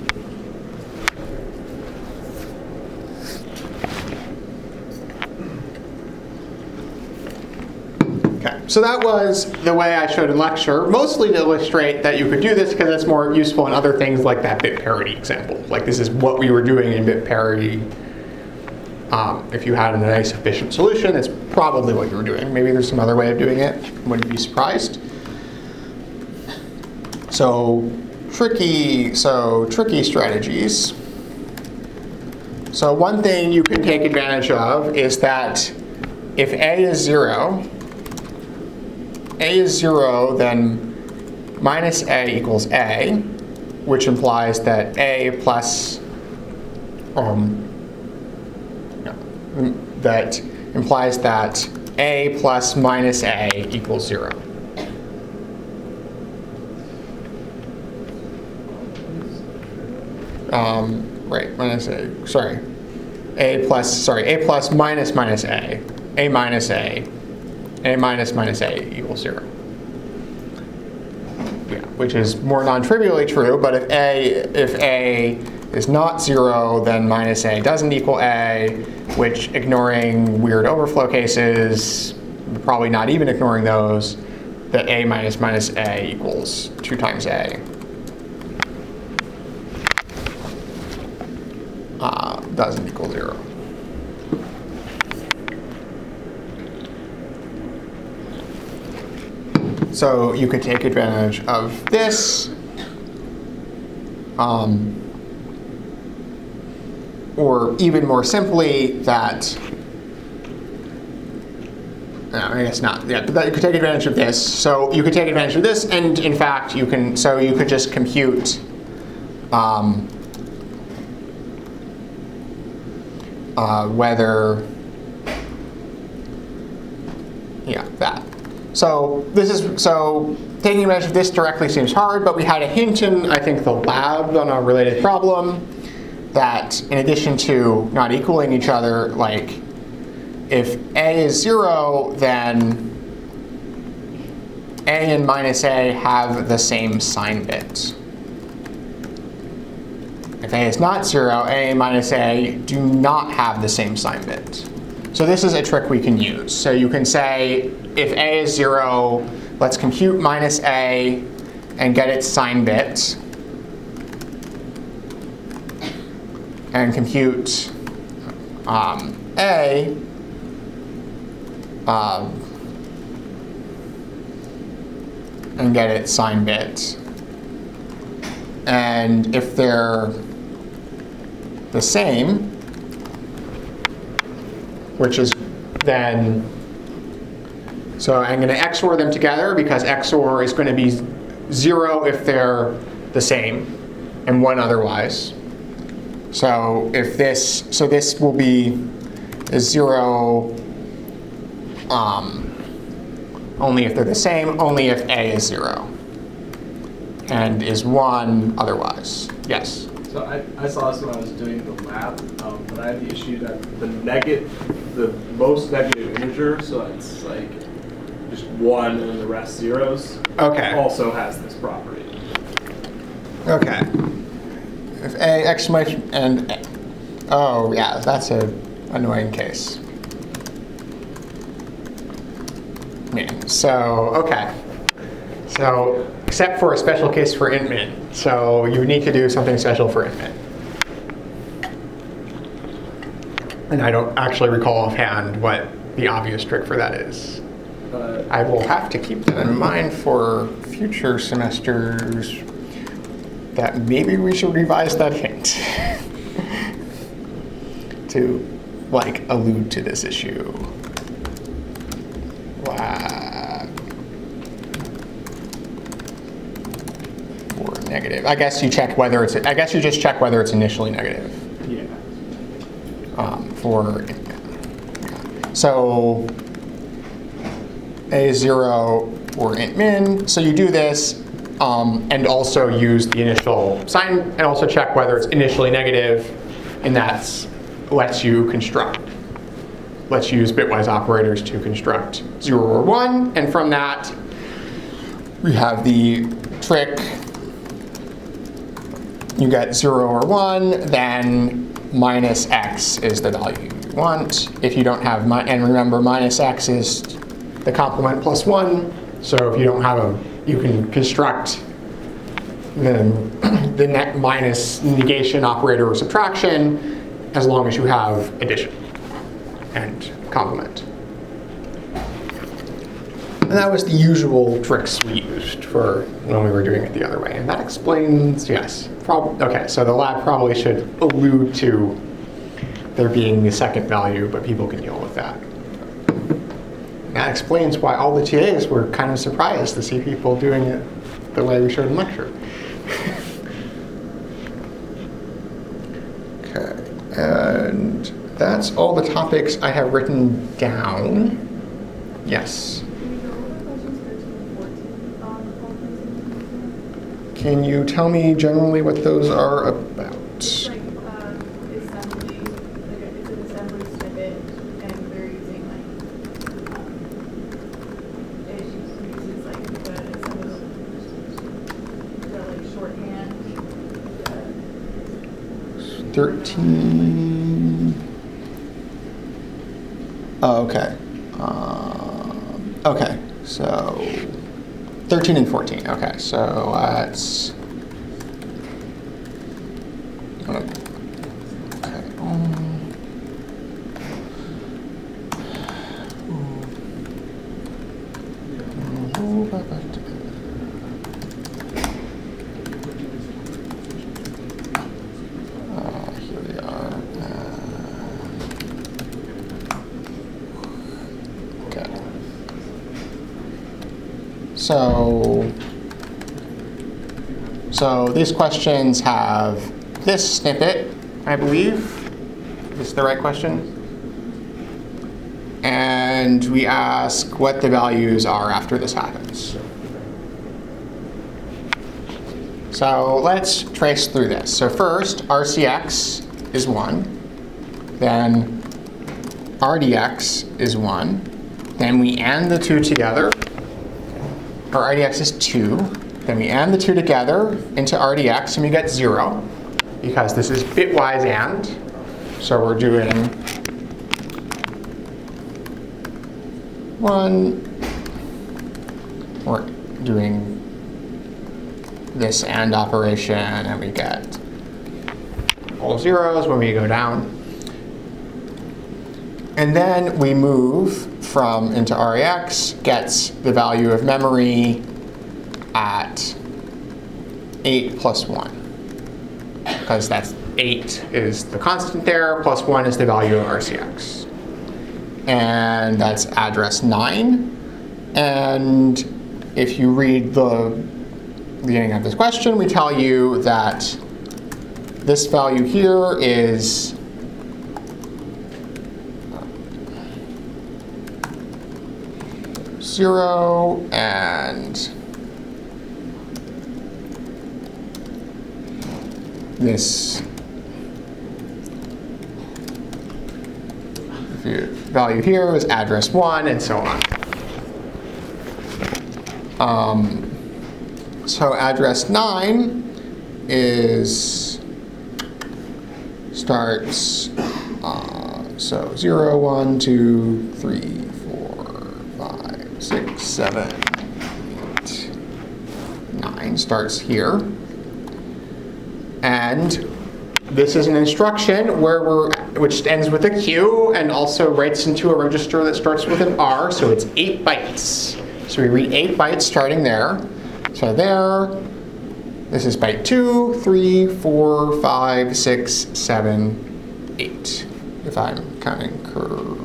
Okay, so that was the way I showed in lecture, mostly to illustrate that you could do this because it's more useful in other things like that bit parity example. Like this is what we were doing in bit parity. Um, if you had a nice efficient solution, it's probably what you were doing. Maybe there's some other way of doing it. Wouldn't be surprised. So tricky, so tricky strategies. So one thing you can take advantage of is that if A is zero, A is zero, then minus A equals A, which implies that A plus um, that implies that A plus minus A equals zero. Um, right, minus A, sorry. A plus, sorry, A plus minus minus A. A minus A. A minus minus A equals zero. Yeah, which is more non-trivially true, but if A, if A is not zero, then minus A doesn't equal A, which, ignoring weird overflow cases, probably not even ignoring those, that A minus minus A equals two times A. Uh, doesn't equal zero. So you could take advantage of this. Um, or even more simply, that, no, I guess not, yeah, but that you could take advantage of this. So you could take advantage of this, and in fact, you can, so you could just compute um, uh, whether, yeah, that. So this is, so taking advantage of this directly seems hard, but we had a hint in, I think, the lab on a related problem that in addition to not equaling each other, like if A is zero, then A and minus A have the same sign bit. If A is not zero, A and minus A do not have the same sign bit. So this is a trick we can use. So you can say, if A is zero, let's compute minus A and get its sign bit, and compute um, A, um, and get its sign bit. And if they're the same, which is then, so I'm going to X O R them together because X O R is going to be zero if they're the same and one otherwise. So if this, so this will be a zero um, only if they're the same, only if A is zero and is one otherwise. Yes? So I, I saw this when I was doing the lab, um, but I have the issue that the negative, the most negative integer, so it's like just one and then the rest zeros, Okay. also has this property. Okay. If A exclamation and A. Oh yeah, that's a annoying case. Yeah. So okay. So except for a special case for int min. So you need to do something special for int min. And I don't actually recall offhand what the obvious trick for that is. Uh, I will have to keep that in mind for future semesters. That maybe we should revise that hint to like allude to this issue. Wow. Or negative. I guess you check whether it's. I guess you just check whether it's initially negative. yeah. Um, for so a zero or int min. So you do this. Um, and also use the initial sign, and also check whether it's initially negative, and that lets you construct, lets you use bitwise operators to construct zero or one, and from that, we have the trick, you get zero or one, then minus x is the value you want. If you don't have, mi and remember minus x is the complement plus one, so if you don't have a you can construct the, the net minus negation operator or subtraction as long as you have addition and complement. And that was the usual tricks we used for when we were doing it the other way. And that explains, yes. Prob okay, so the lab probably should allude to there being the second value, but people can deal with that. That explains why all the T As were kind of surprised to see people doing it the way we showed in lecture. Okay, and that's all the topics I have written down. Yes? Can we go over questions thirteen and fourteen on the full presentation? Can you tell me generally what those are about? It's like uh, assembly, like a, it's an assembly snippet, and they're using like um, it uses like the some of the, the like shorthand. Uh, thirteen. Oh, okay. Um, okay, so thirteen and fourteen. Okay, so that's. Okay. Um, uh, here we are. Uh, okay. So, so these questions have this snippet, I believe. Is this the right question? And we ask what the values are after this happens. So let's trace through this. So first, R C X is one. Then R D X is one. Then we AND the two together. Or R D X is two. Then we AND the two together into R D X, and we get zero, because this is bitwise AND. So we're doing one. We're doing this AND operation, and we get all zeros when we go down. And then we move from into R E X, gets the value of memory, at eight plus one. Because that's eight is the constant there, plus one is the value of R C X. And that's address nine. And if you read the beginning of this question, we tell you that this value here is zero, and this value here is address one, and so on. Um, so address nine is starts uh, so zero, one, two, three, four, five, six, seven, eight, nine starts here, and this is an instruction where we're which ends with a Q and also writes into a register that starts with an R, so it's eight bytes. So we read eight bytes starting there. So there, this is byte two, three, four, five, six, seven, eight. If I'm counting correct.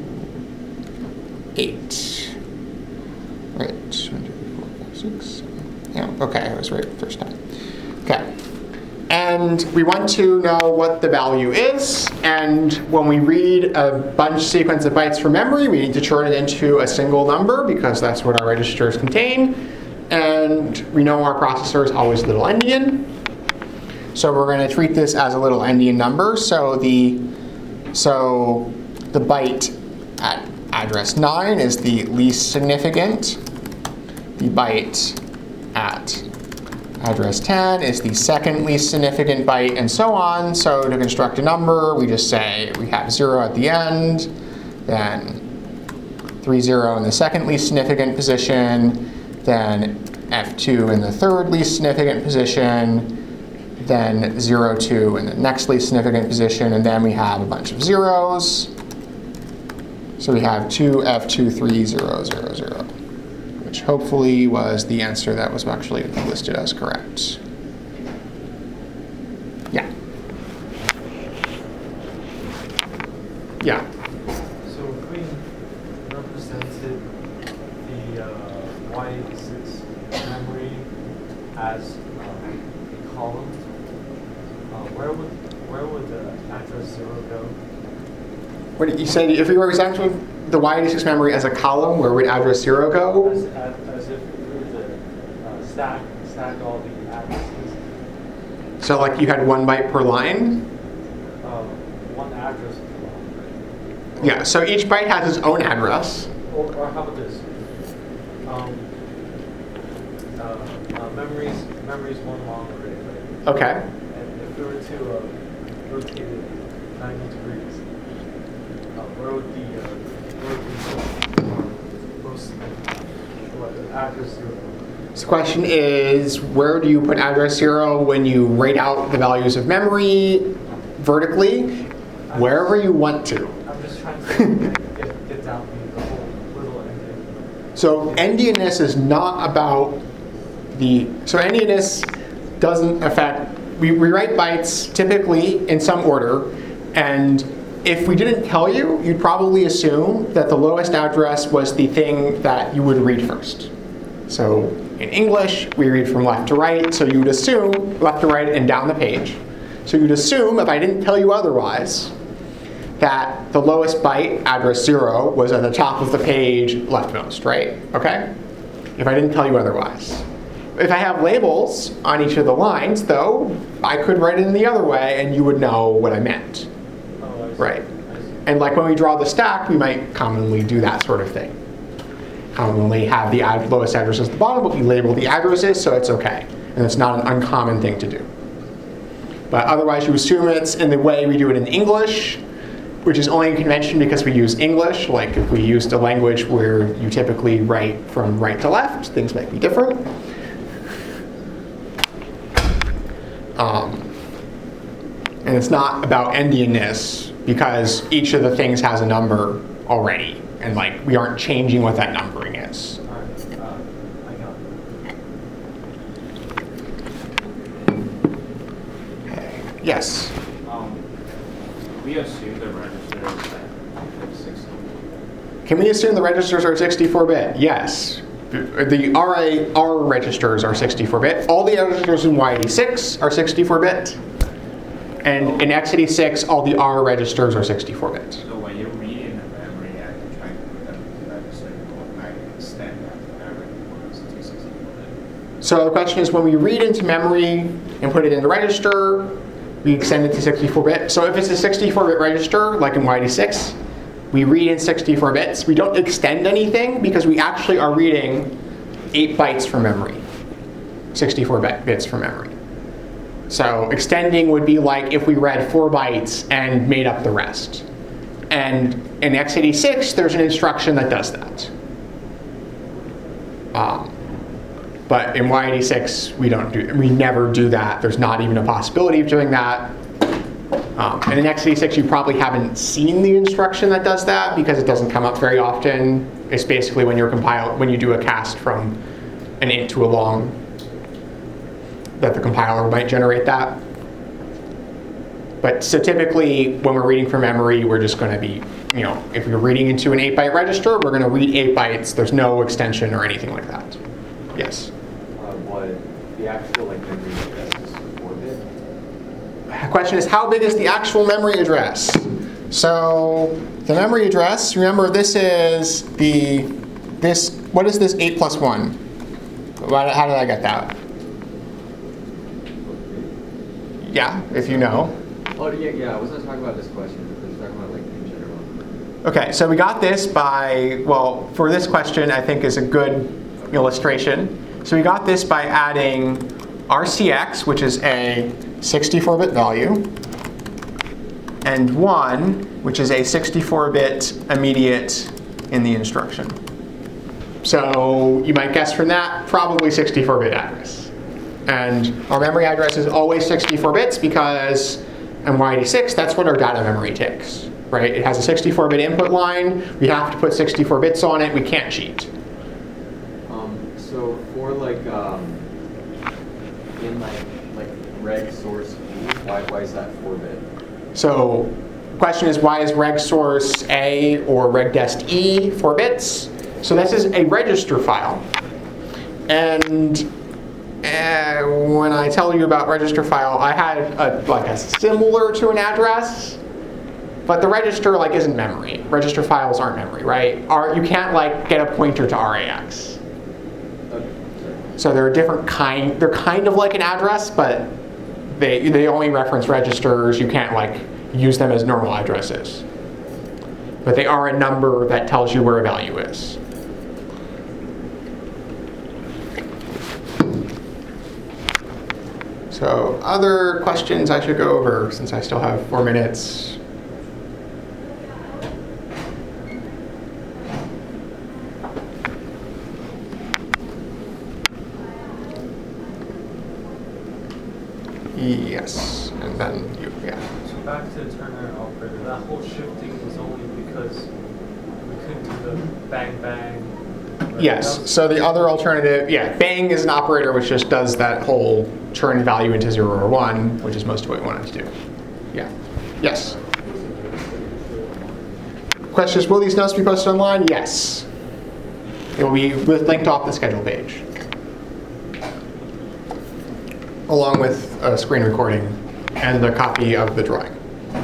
Eight. Right. One, two, three, four, five, six, seven. Yeah, okay, I was right the first time. Okay. And we want to know what the value is, and when we read a bunch sequence of bytes from memory, we need to turn it into a single number because that's what our registers contain. And we know our processor is always little endian. So we're going to treat this as a little endian number. So the, so the byte at address nine is the least significant. The byte at address ten is the second least significant byte, and so on. So to construct a number, we just say we have zero at the end, then three zero in the second least significant position, then F two in the third least significant position, then zero two in the next least significant position, and then we have a bunch of zeros. So we have two F two three zero zero zero. Which hopefully was the answer that was actually listed as correct. Yeah. Yeah. So if we represented the uh, Y eighty-six memory as uh, a column, uh, where would where would the address zero go? What did you say? If we represented the Y eighty-six memory as a column, where would address zero go? As, as, as if we were to uh, stack stack all the addresses. So like you had one byte per line? Um, one address per line, right? Yeah, so each byte has its own address. Or, or how about this? Um, uh, uh, memories memories one long array, right? Okay. And if we were to uh, rotate it ninety degrees, uh, where would the uh, where would the most what address zero? So the question is, where do you put address zero when you write out the values of memory vertically? Wherever you want to. I'm just trying to get, get down the whole little ending. So endianness is not about the, so endianness doesn't affect, we, we write bytes typically in some order, and if we didn't tell you, you'd probably assume that the lowest address was the thing that you would read first. So in English, we read from left to right, so you would assume left to right and down the page. So you'd assume, if I didn't tell you otherwise, that the lowest byte, address zero, was at the top of the page leftmost, right? Okay? If I didn't tell you otherwise. If I have labels on each of the lines, though, I could write it in the other way and you would know what I meant. Oh, I see. Right. I see. And like when we draw the stack, we might commonly do that sort of thing. Commonly have the ad lowest addresses at the bottom, but we label the addresses, so it's okay. And it's not an uncommon thing to do. But otherwise, you assume it's in the way we do it in English, which is only a convention because we use English. Like if we used a language where you typically write from right to left, things might be different. Um, and it's not about endianness because each of the things has a number already. And like we aren't changing what that numbering is. All right, uh, I got it. Yes. Um, we assume the register is like sixty. Can we assume the registers are sixty-four bit? Yes. The R A R registers are sixty-four bit. All the registers in Y eighty-six are sixty-four bit. And in x eighty-six, all the R registers are sixty-four bit. So when you're reading the memory and trying to put them in the register, you might extend that memory was to sixty-four bit. So the question is, when we read into memory and put it in the register, we extend it to sixty-four bit. So if it's a sixty-four bit register, like in Y eighty-six, we read in sixty-four bits. We don't extend anything because we actually are reading eight bytes from memory, sixty-four bits from memory. So extending would be like if we read four bytes and made up the rest. And in x eighty-six, there's an instruction that does that. Um, but in Y eighty-six, we don't do. We never do that. There's not even a possibility of doing that. Um, and in x eighty-six, you probably haven't seen the instruction that does that because it doesn't come up very often. It's basically when you're compile when you do a cast from an int to a long, that the compiler might generate that. But so typically, when we're reading from memory, we're just going to be, you know, if we're reading into an eight byte register, we're going to read eight bytes. There's no extension or anything like that. Yes. Uh, what the actual like memory address is four bit. The question is, how big is the actual memory address? So the memory address, remember this is the, this, what is this eight plus one? How did I get that? Yeah, if you know. Oh yeah, yeah. I wasn't talking about this question. I was talking about like in general. Okay, so we got this by, well, for this question, I think is a good illustration. So we got this by adding R C X, which is a sixty-four bit value, and one, which is a sixty-four bit immediate in the instruction. So you might guess from that, probably sixty-four bit address. And our memory address is always sixty-four bits because in Y eighty-six, that's what our data memory takes, right? It has a sixty-four bit input line. We have to put sixty-four bits on it. We can't cheat. Um, so for like um, in like like reg source, why why is that four bit? So the question is, why is reg source A or regdest E four bits? So this is a register file. And uh, when I tell you about register file, I had a, like a similar to an address, but the register like isn't memory. Register files aren't memory, right? Are, you can't like get a pointer to R A X. So they're a different kind. They're kind of like an address, but they they only reference registers. You can't like use them as normal addresses. But they are a number that tells you where a value is. So other questions I should go over since I still have four minutes. Yes, and then you, yeah. So back to the Turner operator, that whole shifting was only because we couldn't do the bang bang. Right? Yes, so the other alternative, yeah, bang is an operator which just does that whole turn value into zero or one, which is most of what we wanted to do. Yeah. Yes? Question is, will these notes be posted online? Yes. It will be linked off the schedule page, along with a screen recording and a copy of the drawing.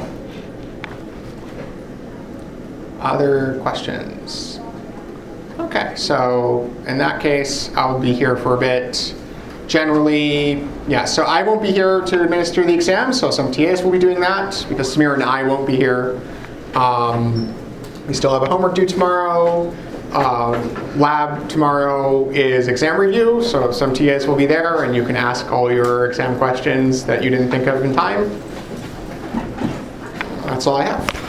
Other questions? Okay, so in that case, I'll be here for a bit. Generally, yeah, so I won't be here to administer the exam, so some T As will be doing that because Samir and I won't be here. Um, we still have a homework due tomorrow. Uh, lab tomorrow is exam review, so some T As will be there and you can ask all your exam questions that you didn't think of in time. That's all I have.